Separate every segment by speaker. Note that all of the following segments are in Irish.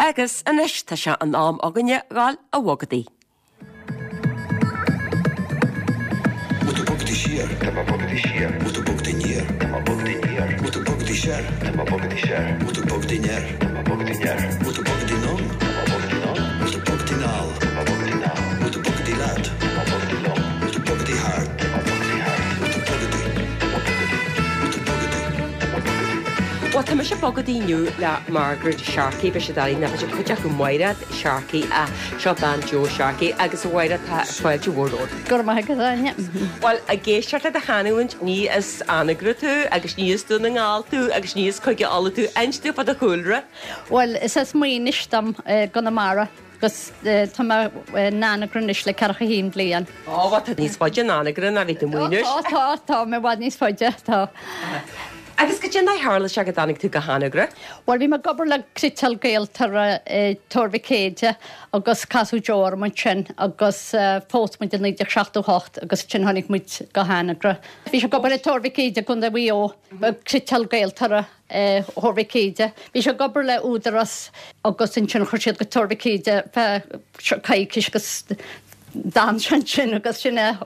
Speaker 1: Agus inis tá se an am aganne gáil a bhagadaí.
Speaker 2: Moet de bok die sheer, de maar bok die sheer. Moet de bok die neer, de maar bok die neer. Moet de bok die sher, de maar bok die sher. Moet de bok die neer, de maar bok die neer. Moet de bok die non, de maar bok die non. Moet de bok die naal, de maar bok die naal. Moet de bok die laat, de maar bok die long. Moet de bok die hart, de maar bok die hart. Moet de bok die, de maar bok die. Moet de bok die, de maar bok die.
Speaker 1: Wat tá se bogadaíniu le Margaret Sharkey be se daí na se chuteach go mhaire Sharkey a seo ban Joe Sharkey agus bhhaire táil bhór.
Speaker 3: Gur mai goine.
Speaker 1: Well a géisteart a chaúint ní is anagra tú agus níos tú na ngáil tú agus níos chuige alla tú einstú fad a chuúlra.
Speaker 3: Well, is muoinistam gona mara. Gus tá nánagrunnis le carcha hín blian.
Speaker 1: Wat níos fáide nánagra na bhí muoinir.
Speaker 3: Tá mé bhd níos fáide tá.
Speaker 1: Agus go dé hála se go danig tú go hánagra?
Speaker 3: Well, bhí mar gobar le crital gael tar torvicéide agus casú jór man sin agus fós mu 1978 agus sin hánig muid go hánagra. Bhí se gobar le torvicéide gon a bhí ó crital gael tar horvicéide. Bhí se gobar le údaras agus sin chuirsiad go torvicéide caiiciis gus Dan sin agus sinna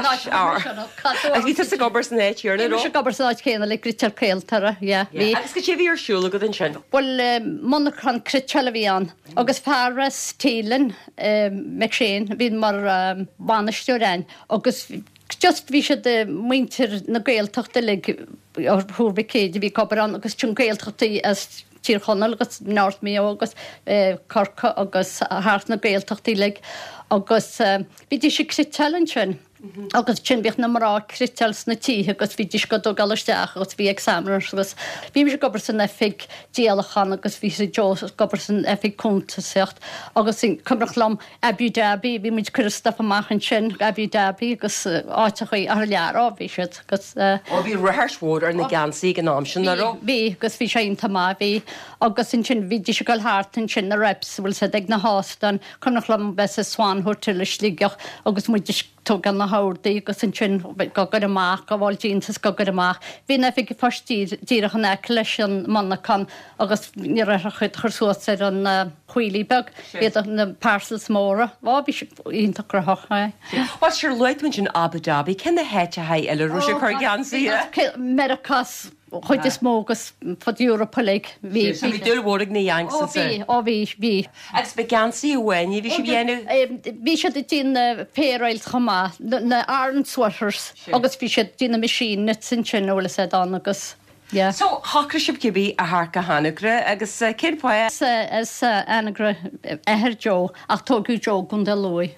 Speaker 1: ví sa gobar san éitiúr
Speaker 3: se gobar sáid chéanana le critar céaltara,
Speaker 1: agus go sé bhíar siúla go an sin.
Speaker 3: Well, monachan crital a bhí an, agus fearras tílan me sin, bhín mar bhanisteúrein, agus just bhí se de muintir na gaeltachta le thurbicéide bhí gobar an, agus tún gaeltachtaí as tír chonal agus náirt mí agus corca agus háart na gaeltachtaí le agus bhí dí sé crital sin. Agus sin bích na marrá critals na tí agus bhí dis go do galisteach agus bhí examiners agus bhí me gobar san effig díalachan agus bhí sé Joe gobar san effig cúnta secht agus sin cumrach lam Abu Dhabi bhí muid Christoph amachchan sin Abu Dhabi agus áitechaí ar leará bhí siad agus
Speaker 1: bhí rehearsmór ar na gansaí gan am sin ará?
Speaker 3: Bhí agus bhí sé tamá bhí agus sin bhí dis go háartan sin na reps bhfuil sé ag na hástan cumrach lam bes a swanhúir tuilis lígeach agus muid tó gan na hádaí agus an sin gogur amach go bháil díntas gogur amach. Bhí na fig fátííach an eic leis an manachan agus ní chud chusúas ar an chuilíbeg iad na parcels móra. Bhá bhí ionach rathacha.
Speaker 1: Bá siir leitún sin Abu Dhabi, cin na héite ha eile ru chu gansaí?
Speaker 3: Mericas chuid is mógus fod Europa League.
Speaker 1: Bhí dulhórig na Yanks
Speaker 3: bhí.
Speaker 1: Agus be gansaí bhhaine bhí sé bhéanú?
Speaker 3: Bhí sé dtín férail chamá na Iron Sweaters agus bhí sé dína misín net sin sin óla sé an agus.
Speaker 1: So hácra sib cibí a thca hánagra agus cinpáid?
Speaker 3: Is anagra ehir Jo ach tógu Jo gon de lui.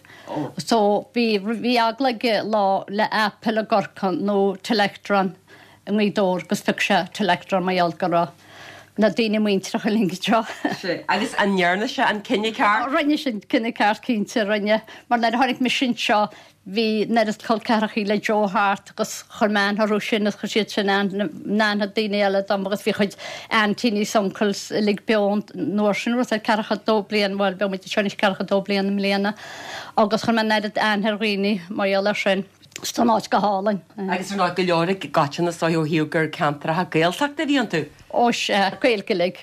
Speaker 3: So bhí aglaige lá le Apple a gorcan nó telectran yn mwy dôr gos ffig se telectron mae algara. Na dyn mwyntrach a lingi tro.
Speaker 1: Agus anjarna se an cynnig car?
Speaker 3: Rhaid sy'n cynnig car cynta rhaid. Mae'r na'r honig misyn sio fi nerys cael carach i le Joe Hart gos chorman har rwysyn ys chysyd sy'n nan had dyn eile dam gos fi chyd Antinis uncles lig beyond norsyn rwys carach a doblian wel be mwyd sionis carach a doblian ymliana. Agus chorman neryd anherwini mae eile sy'n. Stanát go hálainn.
Speaker 1: Agus ná go leir gatainna sa hiúgur cantra a gaeltachta bhí an tú?
Speaker 3: Ós gaelgilig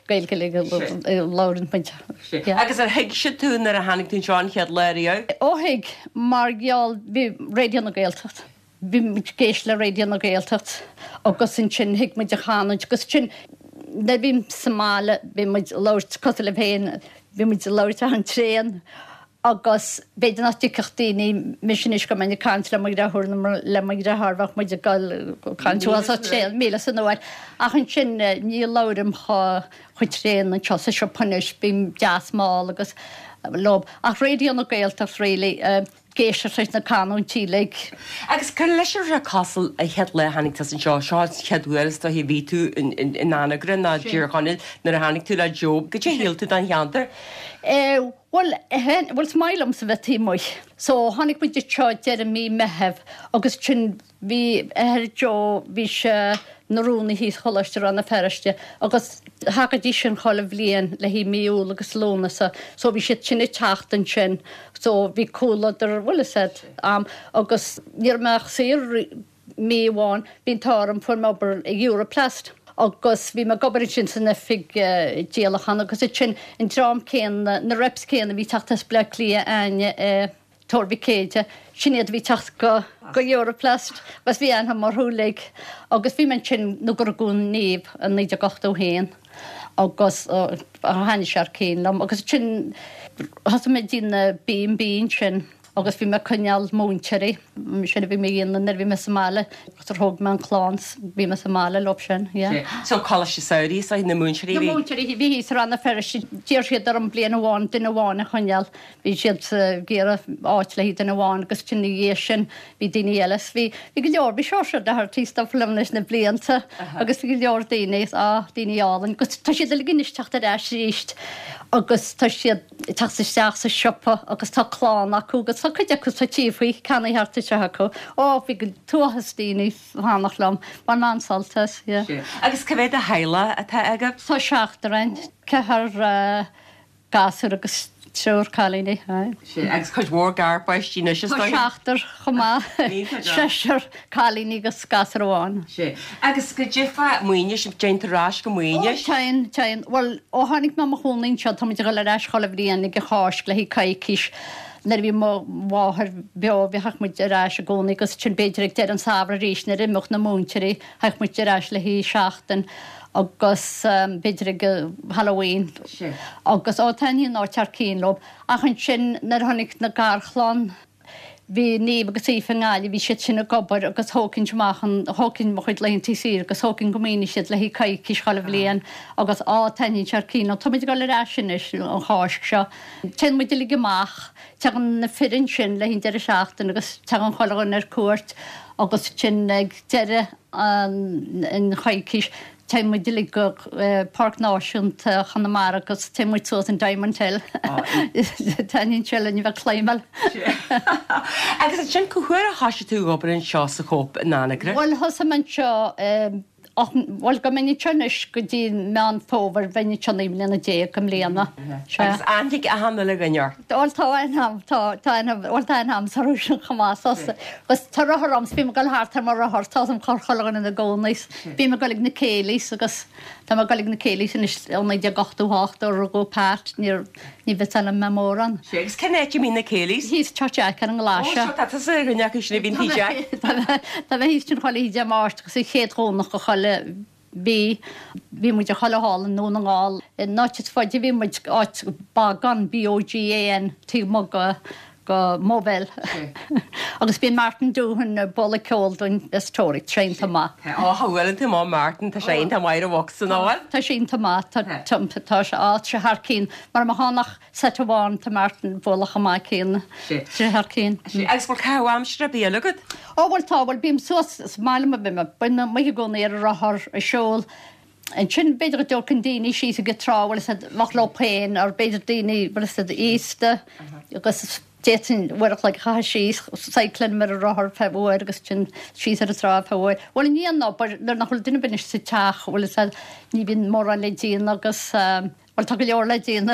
Speaker 3: lárin paint.
Speaker 1: Agus ar hiig se tú ar a hanig tún seán chead leirio?
Speaker 3: Ó hiig mar geall bhí réidio na gaeltacht. Bhí géis le réidio na gaeltacht agus sin sin hiig muid a chánaid agus sin na bhím Somála bhí muid láirt cos le bhéin bhí muid láirt an tréan. Agus beidir na tíchttaí misisiis go mena cant le maid rathúr le maid rathbhach muid a gáil cantúil sa tréal míle san nóhaid. Ach an sin ní láirim chu tréan an teo sa seo punis bím deas máil agus lob. Ach réidio na gaeltacht réili géisir treis na canún tíleg.
Speaker 1: Agus chu leis a casal a head le hanig tas an seo cheadúils tá hí ví tú in anagra na ddíorchanin nar a hanig tú le Job, go sé héal tú an cheantar?
Speaker 3: Well, smailm sa bheith tímoi. So, hannig muid teo Jeremy Mehef, agus sin bhí Jo bhí se narúna híos choleiste an na feriste, agus hagadí sin chola bblion le hí míúil agus lónasa, so bhí si sinna teachtain sin, so bhí cúladar bhfuil said, agus níor meach sír míháin bhín tám fu mobar Europlast. agus bhí me gobar sin san fig déalachan agus sin in drám céan na reps céanna bhí tatas ble lia aine Torbi Céide, sinad bhí techt go Europlast, was bhí an mar thuúlaigh, agus bhí man sin nó gur gún níomh an 98 héin, agus haine sear céanlam, agus sin has me dína bíon sin, agus bhí me cynnal múnteirí, sinna bhí mé dhéanaan bhí me Somála, agus thug me an chláns, bhí me Somála lob sin,
Speaker 1: So chola sé saoirí sa na múnteirí
Speaker 3: bhí? Na múnteirí bhí hís ranna fer dír siad ar an blian bháin duine bháin a chuneal, bhí siad géar áit le hí duine bháin, agus sin dhé sin bhí daoine eiles. Bhí go leor bhí seoir de ar tísta flimnes na blianta, agus bhí go leor daoine daoine álan, agus tá siad le ginisteach a réis ríist, agus tá siad tasteach sa siopa, agus tá chláán acu, agus tá chuide acu tá tíomhfaí canna hartta se acu. Bhí go tuachas daoine hánach lom, ban ansaltas,
Speaker 1: Agus cyfed a heile atá aga?
Speaker 3: Tá seachtarin, cethar gasú agus seúr chalíní.
Speaker 1: Agus chuid mór garbáis tí nuis
Speaker 3: Tá seachtar chumá seir chalíní agus gasar bháin.
Speaker 1: Agus go ddífa muoine sem déantarrás go muoine?
Speaker 3: Tein, bhil ó tháinig ná chuúnaín seo tá go le leis chola bhríanana go cháis le hí caiiciis. Nar bhí bháthir bheoh muid aráis a gcónaí agus sin beidir ag an sabra ríis na rimach na múnteirí, heich muid aráis le hí seachtain agus beidir go Halloween. Agus átaíon átear cín lob. Achan sin nar tháinig na garchláán, bhí níomh agus ífangáil, bhí siad sin na gobar agus thócinn semachchan, thócinn mo chuid leon tíí, agus thócinn gomíine siad le hí caiiciis chola bhléon, agus átaíonn tear cín, tá muid go le ráisinis an cháisc seo. Tin muid le goach, tegan na firin sin le hín deire seachtain, agus tegan cholagan ar cuairt, agus sin ag deire in caiiciis, Time we did go Park Náisiúnt Chanamara agus time we saw in Diamond Hill. Tanin chill and you have climbal.
Speaker 1: Agus sin cuair a hasise tú go in seo sa chop in Anagre?
Speaker 3: Well, has a man seo well go mini chunish go dín mean fóver venni chunnim lena dé gom léana.
Speaker 1: Agus antig a hanna le gannear.
Speaker 3: All tá ham sarúsin chamás gus tarrams bí gal hátar mar a hartá am chorchalgan in na gcónais. Bí me galig na célís agus tá galig na célís in óna de 8 or go párt ní vital an memóran.
Speaker 1: Ségus cennéiti mí na célís?
Speaker 3: Hís teach an gláise.
Speaker 1: Tá sé rinneach sinna bhín híide.
Speaker 3: Tá bheith hís sin choí de mást gus chéadrónach go cholle bí muid a choleáil nó an gáil. Náit fáidir bhí muid áit bagan BOGAN tí mo go móvel. Agus bíon Martin dúhann bolla ceolún istóric trein tamá.
Speaker 1: Hahfuil tú má Martin tá sé tá maiir a bhsan áil?
Speaker 3: Tá sin tamá tá se áit se Harcín, mar hánach set bháin tá Martin bóla chamá cín sé Harcín.
Speaker 1: Agus bhil cehamstra bí agad?
Speaker 3: Bhil táhfuil bím suas mála bime, buine mu gcóna ar a rathir a seol. En sin beidir a dúcin daoine sí a go tráhfuil lech le péin ar beidir daoine bur íste agus détin bhuiach le cha síos cyclin mar a rathir fehir agus sin síos ar a trá fehir. Bhil níon ná nar nachfuil duine bin sa teach bhfuil ní bhín mór an le díon agus bhil tá go leor le díana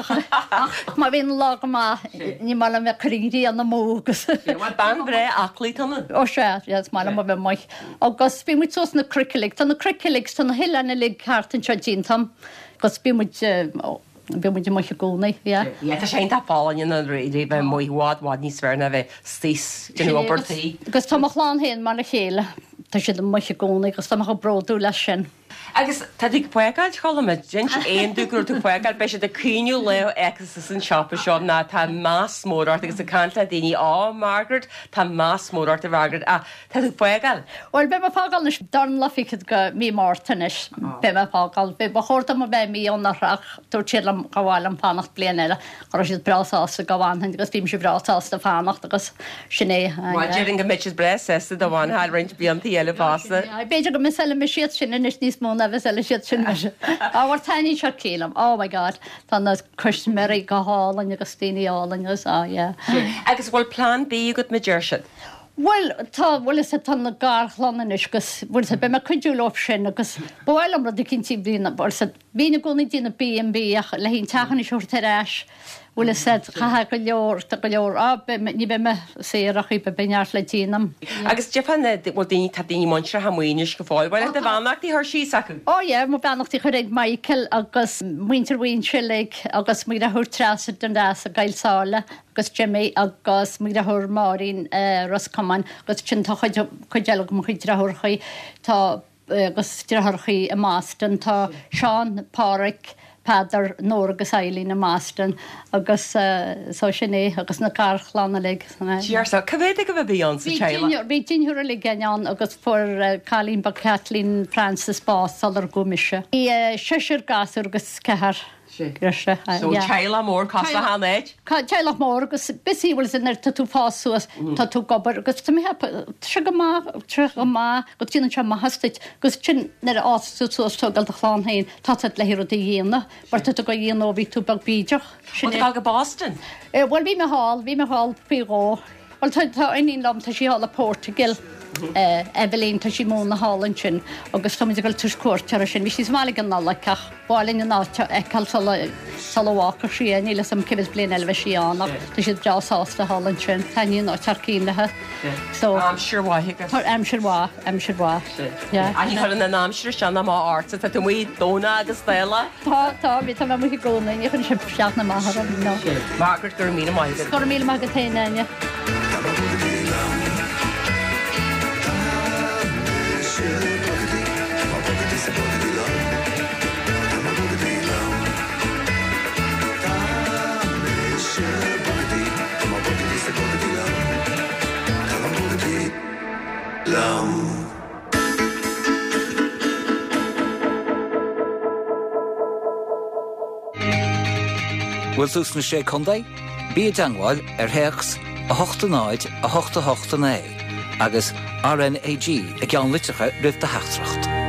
Speaker 3: má bhíon lá go má ní má me choíí an na mógus.
Speaker 1: ban bre aclaí tanna?
Speaker 3: Ó sé má bheith mai. Agus bí mu tos na cricilic, tá na cricilic tá na heilena le cartan seo díntam, gus bí mu mu gúna.
Speaker 1: Tá sé tá fáin na réidir bheith móhád ní sverna bheith stís den opirtaí.
Speaker 3: Gus tá chláán héon mar na chéile, Tá si mu gúna, gus tá broú lei sin.
Speaker 1: Agus tá dig poáil cholamid gin éon dúgur tú poáil be sé de cíú le egus san sioppa seo ná tá más mórt agus a canta daoine Margaret tá más mórt a bhagad a tá tú poáil?
Speaker 3: Well be fágal is darn lafiid go mí mórtanis be fágal, be chóirta a bheith mí annachreach tú tílam goháil an fannacht blian eile ar siad brasásta gohhain agus bím si brasásta fannacht agus sinné.
Speaker 1: Déing go mitid bres do bháin há rint bíantaí eile fásta.
Speaker 3: Beiidir go mis eile me siad sin is níos móna bheits eile siad sin áhar taí se cílam, oh my god, tá na cuimeí go hálainn agus tíineálainn agus
Speaker 1: Agus bhfuil plán bí go me deirsid?
Speaker 3: Well, tá bhfuil is tá na garchlánanis gus bhfuil be me chuidú lop sin agus bhil am rud cinntíí blina Bhína gona dína B&B le hín tachan is seúir taréis. Bhfuil said chatha go leor ní be me séach í be beneart le dínam.
Speaker 1: Agus Japanna bhil daoine tá daoine muintre hamoinis go fáil, bhil a bhanacht í th sí acu.
Speaker 3: Ó é, má beannacht í chu réid Michael agus muintir bhain silig agus mu a thuair trasad den dáas a gailsála agus Jimmy agus mu a thuair Máirín Roscommon agus sin tá chuideach mo chuid rathchaí tá agus títhchaí a Maaston tá Seán Páric Padar nóir agus Eileen a Maaston agus só sinné agus na carchlána le.
Speaker 1: Tíarsa, cavéide go bh bíon sa teile?
Speaker 3: Bhí tíúra le gceán agus for Calín ba Kathleen Francis Bás ar go mise. Í seisiir gasú agus cehar. So
Speaker 1: teile mór casa hanéid?
Speaker 3: Teile mór agus bisíhfuil in tá tú fáúas tá tú gobar agus tu tre go má go tíanana se hasteid gus sin nar áútógal a chláán hain tá lehir a dhéana, bar tu go dhéana ó ví tú bag bíideach.
Speaker 1: Sin go Boston?
Speaker 3: Bhil bhí me hall fíró. Well tá inon lom tá sí hála Portugal. Evelyn tá sí móna hálan sin agus tá goil tuiscuirtear sin, bhí sí mála an nálacach bháilin an náte eáil salháchar sí níle sam cibis blion elbh síánach tá si deásásta hálan sin taíon á tarcílathe. Amsirhá.
Speaker 1: Aní chu na námsir seanna má áta tá tú mí dóna agus déile?
Speaker 3: Tá bhí tá mu gcóna í chun si seach na maithar ná.
Speaker 1: Margaret gur mí maiid.
Speaker 3: Go mí mag taine.
Speaker 4: Bhfuil sús na sé chundaí, bí deangáil heachs a 8 a 8 agus RNAG ag ceann litrecha ribh de heachtracht.